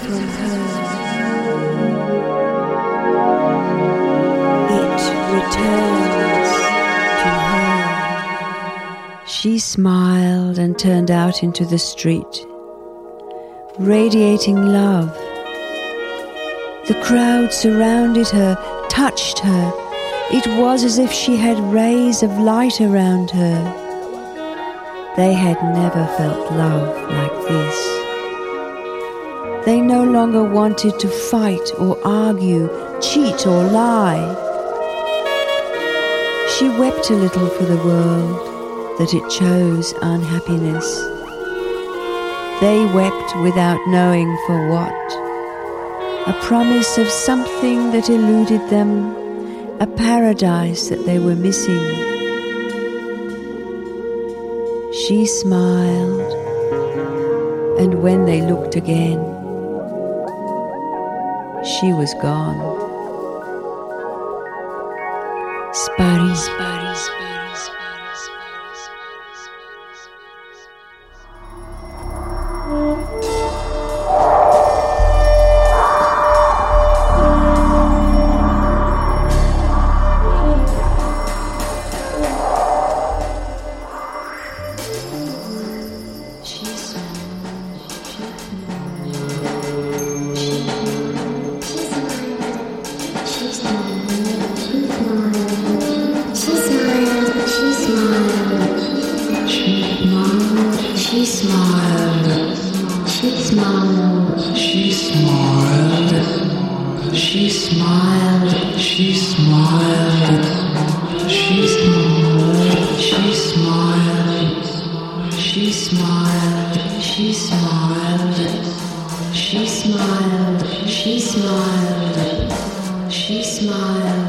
from her. It returns to her. She smiled and turned out into the street, radiating love. The crowd surrounded her, touched her. It was as if she had rays of light around her. They had never felt love like this. They no longer wanted to fight or argue, cheat or lie. She wept a little for the world, that it chose unhappiness. They wept without knowing for what. A promise of something that eluded them, a paradise that they were missing. She smiled, and when they looked again, she was gone. Spari, spari, spari, spari, spari, she smiled.